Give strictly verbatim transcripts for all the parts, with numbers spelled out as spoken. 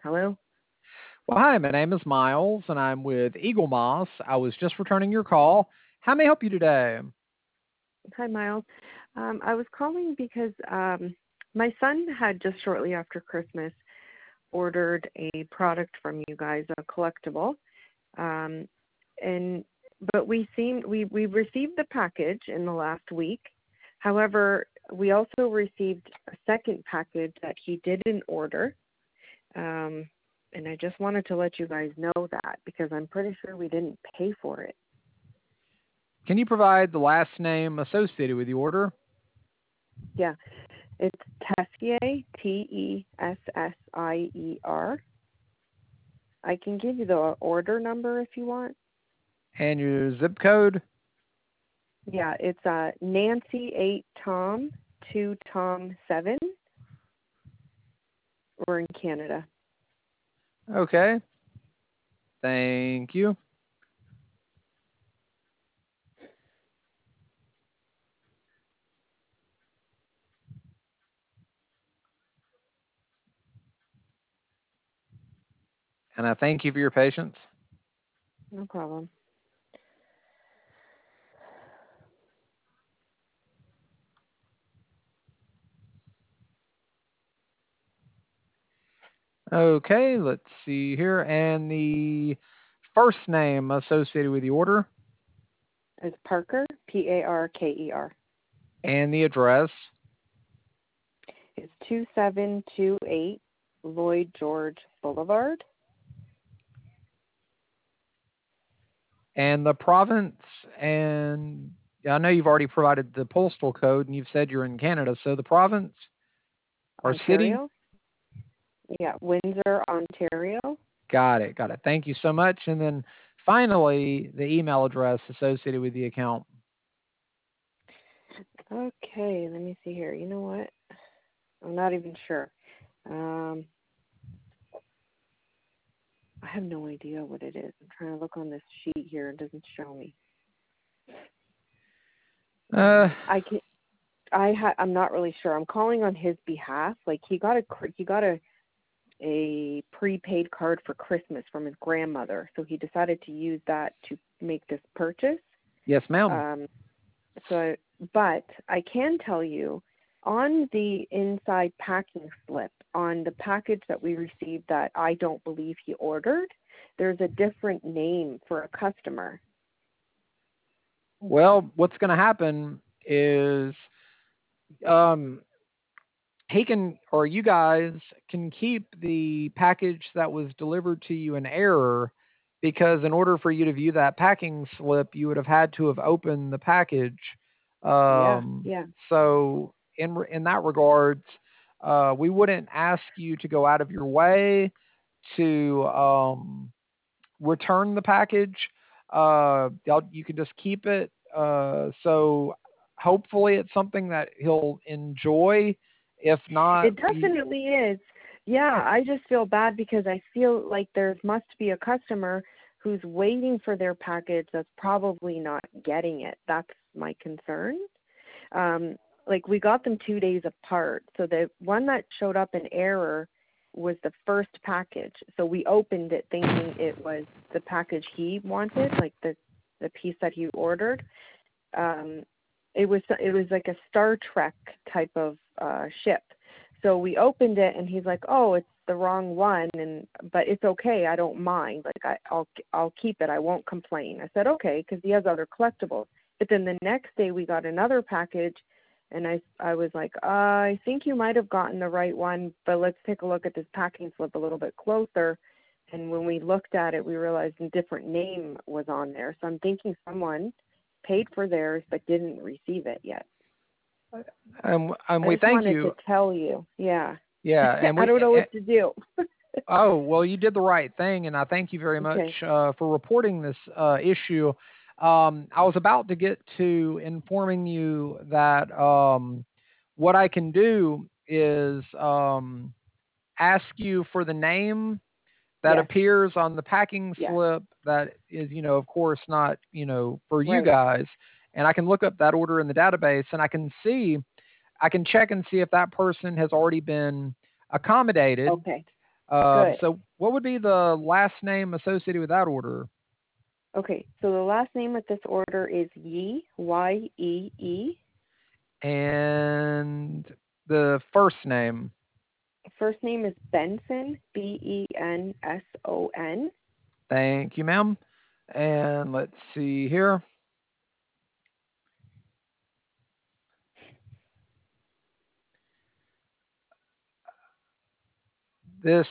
Hello? Well, hi, my name is Miles, and I'm with Eagle Moss. I was just returning your call. How may I help you today? Hi, Miles. Um, I was calling because um, my son had just shortly after Christmas ordered a product from you guys, a collectible. Um, and but we seemed we we received the package in the last week. However, we also received a second package that he didn't order. Um, and I just wanted to let you guys know that because I'm pretty sure we didn't pay for it. Can you provide the last name associated with the order? Yeah, it's Tessier, T E S S I E R. I can give you the order number if you want. And your zip code? Yeah, it's uh, Nancy eight Tom two Tom seven. We're in Canada. Okay. Thank you. And I thank you for your patience. No problem. Okay, let's see here. And the first name associated with the order? It's Parker, P A R K E R. And the address? It's two seven two eight Lloyd George Boulevard. And the province, and yeah, I know you've already provided the postal code and you've said you're in Canada, so the province or city? Ontario? Yeah, Windsor, Ontario. Got it. Got it. Thank you so much. And then finally, the email address associated with the account. Okay, let me see here. You know what? I'm not even sure. Um, I have no idea what it is. I'm trying to look on this sheet here. It doesn't show me. Uh, Um, I can. I ha- I'm not really sure. I'm calling on his behalf. Like he got a cr- he got a a prepaid card for Christmas from his grandmother, so he decided to use that to make this purchase. yes, ma'am. Um, so, but I can tell you, on the inside packing slip, on the package that we received that I don't believe he ordered, there's a different name for a customer. Well, what's going to happen is um, he can, or you guys can keep the package that was delivered to you in error because in order for you to view that packing slip, you would have had to have opened the package. Yeah, Um, yeah. so in in that regards, uh, we wouldn't ask you to go out of your way to um, return the package. Uh, y'all- you can just keep it. Uh, so hopefully it's something that he'll enjoy. If not, It we, definitely is. Yeah, I just feel bad because I feel like there must be a customer who's waiting for their package that's probably not getting it. That's my concern. Um, like we got them two days apart. So the one that showed up in error was the first package. So we opened it thinking it was the package he wanted, like the the piece that he ordered. Um, it was it was like a Star Trek type of uh, ship. So we opened it and he's like, "Oh, it's the wrong one," and but it's okay. I don't mind. Like I, I'll I'll keep it. I won't complain. I said okay because he has other collectibles. But then the next day we got another package, and I I was like, uh, I think you might have gotten the right one, but let's take a look at this packing slip a little bit closer. And when we looked at it, we realized a different name was on there. So I'm thinking someone paid for theirs but didn't receive it yet. and, and I we just thank wanted to you. tell you. Yeah. Yeah, and I we. don't know eh, what to do. Oh well, you did the right thing, and I thank you very much Okay. uh, for reporting this uh, issue. Um, I was about to get to informing you that um, what I can do is um, ask you for the name that Yes. appears on the packing Yes. slip that is, you know, of course, not, you know, for you Right. guys. And I can look up that order in the database and I can see, I can check and see if that person has already been accommodated. Okay. Um, Good. so what would be the last name associated with that order? Okay, so the last name of this order is Yee, Y E E. And the first name? First name is Benson, B E N S O N. Thank you, ma'am. And let's see here. This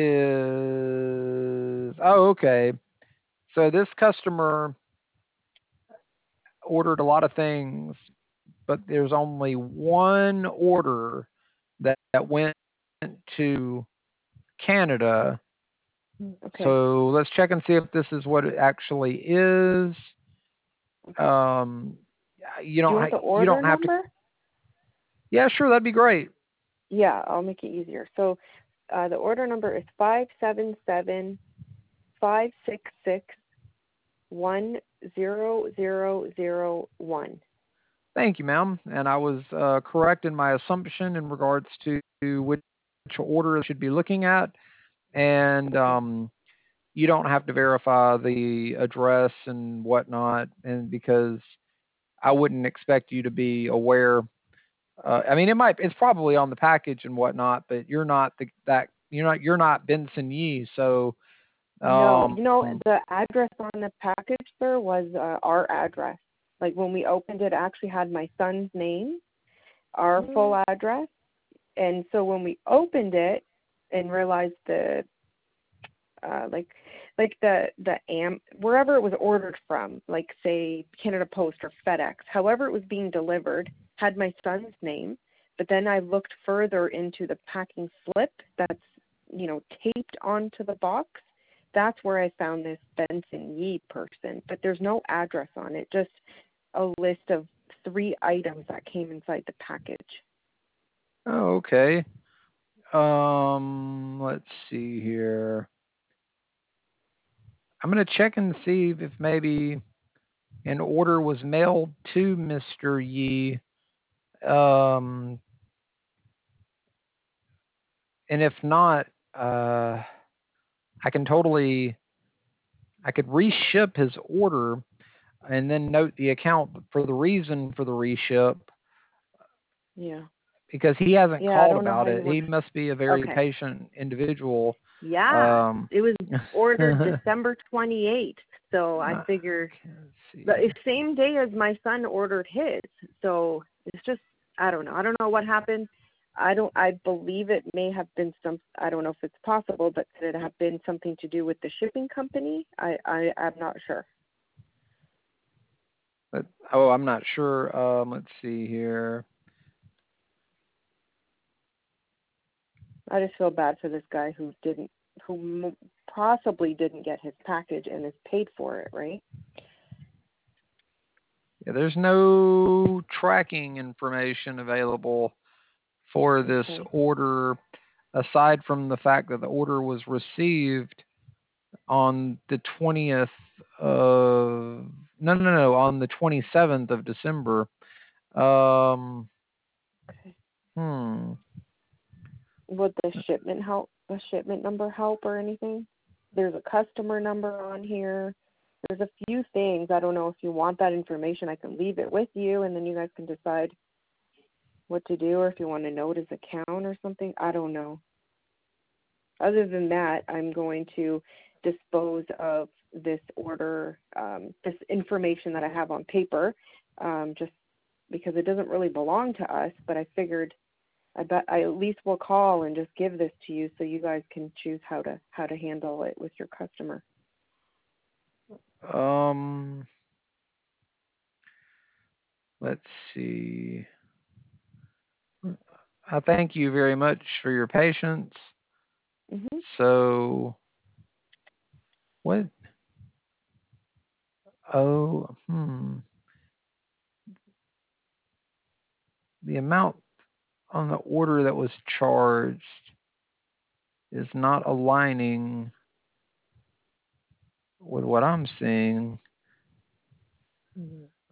is, oh, okay. So this customer ordered a lot of things, but there's only one order that, that went to Canada. Okay. So let's check and see if this is what it actually is. Okay. Um, you Do you don't want the ha- you order don't have to. number? Yeah, sure, that'd be great. Yeah, I'll make it easier. So uh, the order number is five seven seven five six six one zero zero zero one. Thank you, ma'am. And I was uh, correct in my assumption in regards to which order I should be looking at. And Okay. um, you don't have to verify the address and whatnot, and because I wouldn't expect you to be aware. Uh, I mean, it might. It's probably on the package and whatnot, but you're not the that you're not you're not Benson Yee. So No, um, you know, the address on the package, sir, was uh, our address. Like when we opened it, it actually had my son's name, our full address. And so when we opened it and realized the, uh, like, like the, the am, wherever it was ordered from, like say Canada Post or FedEx, however it was being delivered, had my son's name. But then I looked further into the packing slip that's, you know, taped onto the box. That's where I found this Benson Yee person, but there's no address on it, just a list of three items that came inside the package. oh, okay. Um, let's see here. I'm gonna check and see if maybe an order was mailed to Mister Yee. Um, and if not, uh, I can totally, I could reship his order and then note the account for the reason for the reship Yeah. because he hasn't Yeah, I called don't know how about you it. want He to. must be a very Okay. patient individual. Yeah, Um, it was ordered December twenty-eighth, so I uh, figure let's the see. same day as my son ordered his. So it's just, I don't know. I don't know what happened. I don't. I believe it may have been some. I don't know if it's possible, but could it have been something to do with the shipping company? I. I. I'm not sure. But, oh, I'm not sure. Um, let's see here. I just feel bad for this guy who didn't, who m- possibly didn't get his package and is paid for it, right? Yeah, there's no tracking information available for this Okay. order aside from the fact that the order was received on the twentieth of no no no on the twenty-seventh of December. Um Okay. hmm Would the shipment help? The shipment number help or anything? There's a customer number on here. There's a few things. I don't know if you want that information. I can leave it with you, and then you guys can decide what to do, or if you want to note his account or something. I don't know. Other than that, I'm going to dispose of this order, um, this information that I have on paper, um, just because it doesn't really belong to us. But I figured I bet I at least will call and just give this to you so you guys can choose how to how to handle it with your customer. um let's see. I thank you very much for your patience. Mhm. So what oh hmm the amount on the order that was charged is not aligning with what I'm seeing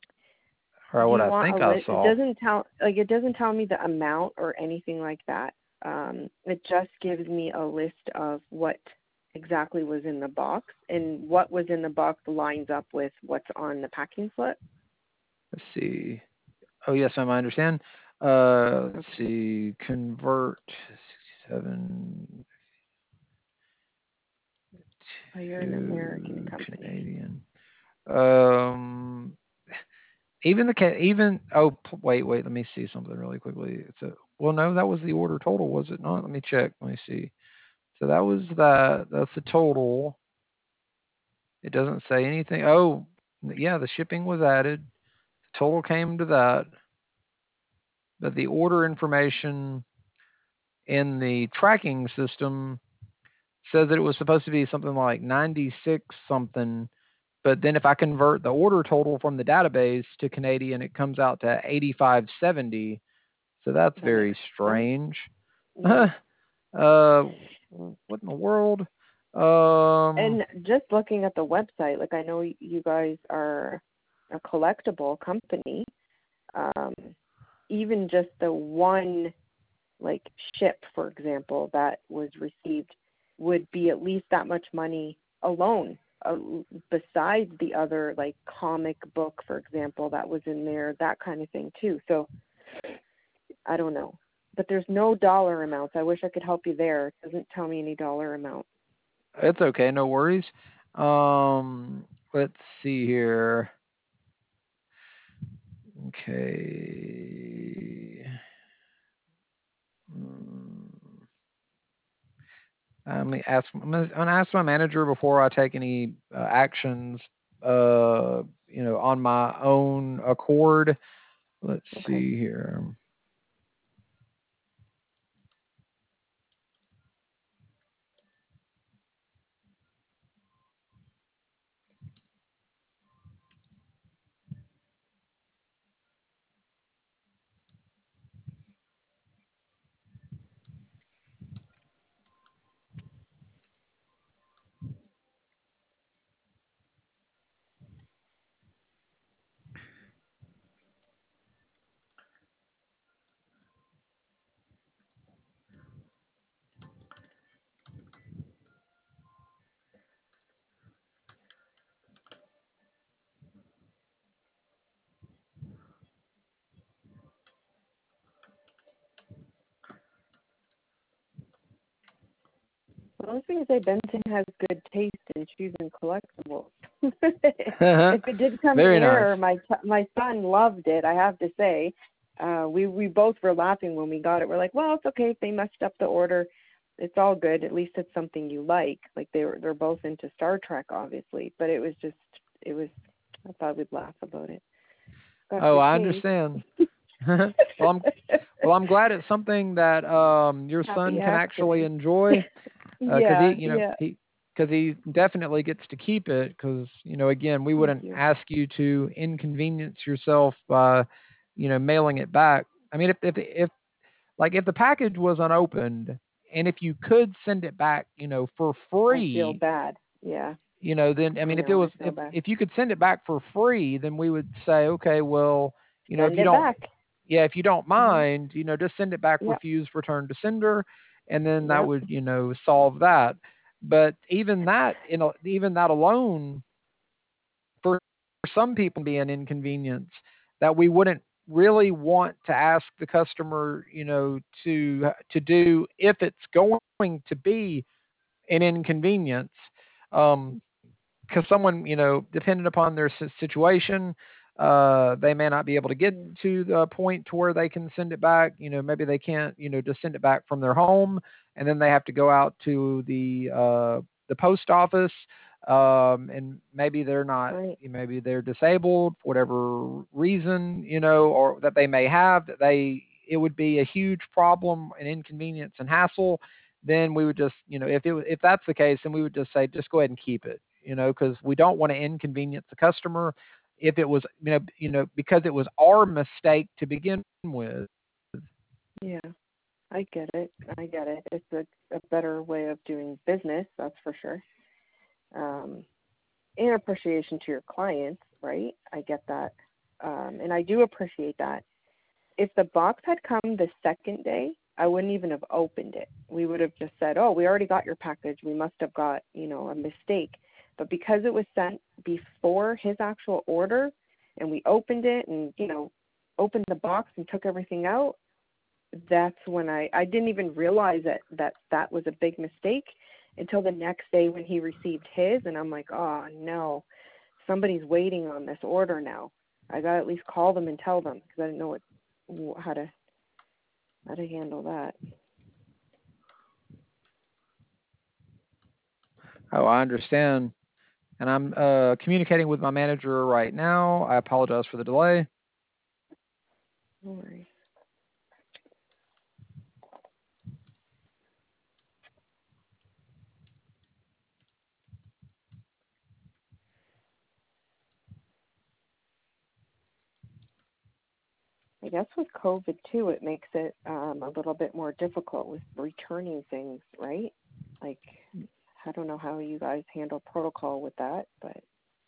or Do what you I want a think I list? It saw. doesn't tell like it doesn't tell me the amount or anything like that. Um, it just gives me a list of what exactly was in the box, and what was in the box lines up with what's on the packing slip. Let's see. Oh, yes, ma'am, I understand. Uh, let's see. Convert sixty-seven Oh, you're an American to company. Canadian. Um, even the ca- even oh p- wait wait let me see something really quickly. It's a well no that was the order total, was it not? Let me check. Let me see. So that was that. That's the total. It doesn't say anything. Oh yeah, the shipping was added. The total came to that, but the order information in the tracking system says that it was supposed to be something like ninety-six something, but then if I convert the order total from the database to Canadian, it comes out to eighty-five seventy. So that's That very makes sense. strange. Yeah. uh, what in the world? Um, And just looking at the website, like I know you guys are a collectible company. Um, even just the one like ship, for example, that was received would be at least that much money alone. Uh, besides the other like comic book, for example, that was in there, that kind of thing too. So I don't know, but there's no dollar amounts. I wish I could help you there. It doesn't tell me any dollar amount. it's okay, no worries. Um, let's see here. Okay. Hmm. I'm gonna ask. I'm gonna, I'm gonna ask my manager before I take any uh, actions. Uh, you know, on my own accord. Let's Okay. see here. Well, I was going to say Benson has good taste in choosing collectibles. If it did come in Very nice. error, my my son loved it. I have to say, uh, we we both were laughing when we got it. We're like, well, it's okay if they messed up the order. It's all good. At least it's something you like. Like they were they're both into Star Trek, obviously. But it was just it was. I thought we'd laugh about it. Got Oh, good I taste. understand. well, I'm well. I'm glad it's something that um your Happy son can actually accident. enjoy, because he, Yeah, you know, yeah. he because he definitely gets to keep it. Because you know, again, we Thank wouldn't you. ask you to inconvenience yourself by, you know, mailing it back. I mean, if if if like if the package was unopened and if you could send it back, you know, for I feel free, bad. Yeah, you know, then I I mean, if it know. was I feel if bad. if you could send it back for free, then we would say, okay, well, you know, if Send you it don't, back. yeah, if you don't Mhm. mind, you know, just send it back, Yep. refuse return to sender, and then that Yep. would, you know, solve that. But even that, you know, even that alone, for some people, be an inconvenience that we wouldn't really want to ask the customer, you know, to to do if it's going to be an inconvenience. Um, because someone, you know, depending upon their situation, uh, they may not be able to get Mm. to the point to where they can send it back. You know, maybe they can't, you know, just send it back from their home, and then they have to go out to the uh, the post office, um, and maybe they're not, Right. maybe they're disabled for whatever reason, you know, or that they may have that they it would be a huge problem and inconvenience and hassle. Then we would just, you know, if it if that's the case, then we would just say, just go ahead and keep it, you know, because we don't want to inconvenience the customer. If it was, you know, you know, because it was our mistake to begin with. Yeah. I get it. I get it. It's a, a better way of doing business, that's for sure. Um, in appreciation to your clients, right? I get that. Um, and I do appreciate that. If the box had come the second day, I wouldn't even have opened it. We would have just said, oh, we already got your package. We must have got, you know, a mistake. But because it was sent before his actual order and we opened it and, you know, opened the box and took everything out, that's when I, I didn't even realize that, that that was a big mistake until the next day when he received his. And I'm like, oh, no, somebody's waiting on this order now. I got to at least call them and tell them because I didn't know what, how to how to handle that. Oh, I understand. And I'm uh, communicating with my manager right now. I apologize for the delay. No worries. I guess with COVID too, it makes it um, a little bit more difficult with returning things, right? Like, I don't know how you guys handle protocol with that, but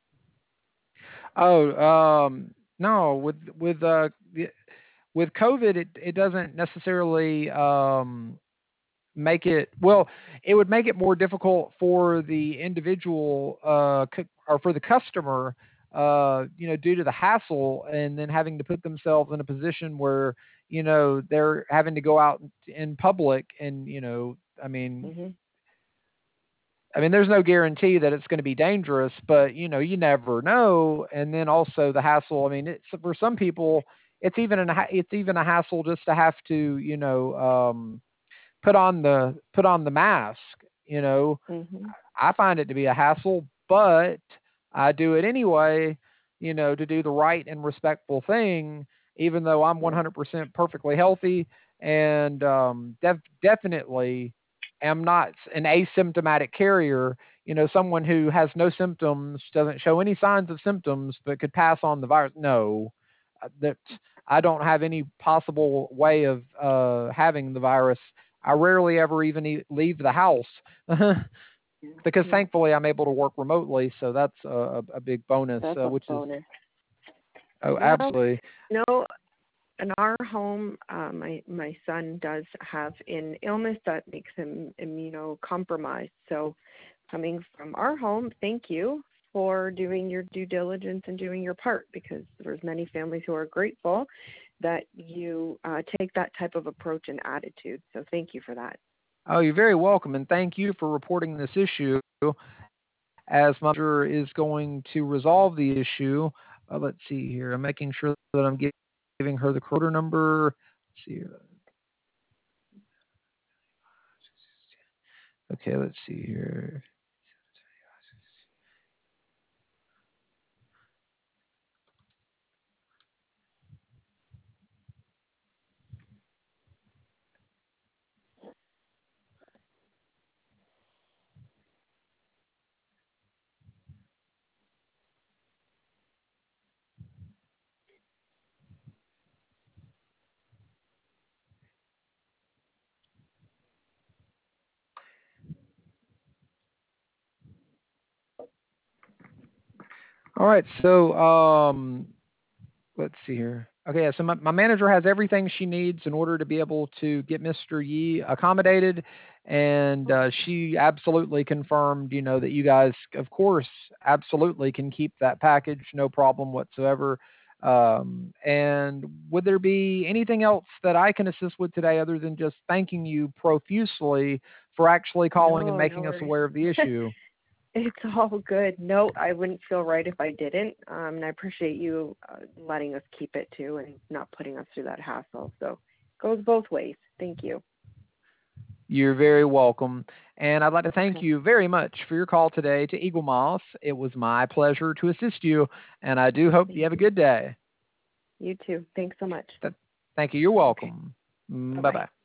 Oh, um, no, with with uh, the- with COVID, it it doesn't necessarily um, make it well. It would make it more difficult for the individual uh, cu- or for the customer, uh, you know, due to the hassle and then having to put themselves in a position where you know they're having to go out in public and you know, I mean, mm-hmm. I mean, there's no guarantee that it's going to be dangerous, but you know, you never know. And then also the hassle. I mean, it's for some people, it's even an it's even a hassle just to have to, you know, um, put on the put on the mask. You know, Mm-hmm. I find it to be a hassle, but I do it anyway. You know, to do the right and respectful thing, even though I'm Yeah. one hundred percent perfectly healthy and um, def- definitely am not an asymptomatic carrier. You know, someone who has no symptoms, doesn't show any signs of symptoms, but could pass on the virus. No, uh, that I don't have any possible way of uh, having the virus. I rarely ever even e- leave the house because Yeah. thankfully I'm able to work remotely, so that's a, a big bonus, That's uh, a which is bonus. oh, Well, absolutely. no, in our home, uh, my my son does have an illness that makes him immunocompromised. So, coming from our home, thank you for doing your due diligence and doing your part, because there's many families who are grateful that you uh, take that type of approach and attitude. So, thank you for that. Oh, you're very welcome, and thank you for reporting this issue. As my manager is going to resolve the issue, uh, let's see here. I'm making sure that I'm gi- giving her the order number. Let's see here. Okay, let's see here. All right, so um, let's see here. Okay, yeah, so my, my manager has everything she needs in order to be able to get Mister Yi accommodated, and uh, she absolutely confirmed, you know, that you guys, of course, absolutely can keep that package, no problem whatsoever. Um, and would there be anything else that I can assist with today other than just thanking you profusely for actually calling and No, no making us worries. aware of the issue? It's all good. No, I wouldn't feel right if I didn't. Um, and I appreciate you uh, letting us keep it too and not putting us through that hassle. So it goes both ways. Thank you. You're very welcome. And I'd like to thank Okay. you very much for your call today to Eagle Moss. It was my pleasure to assist you, and I do hope you Thank have a you. good day. You too. Thanks so much. Th- Thank you. You're Okay. welcome. Bye Bye-bye. bye.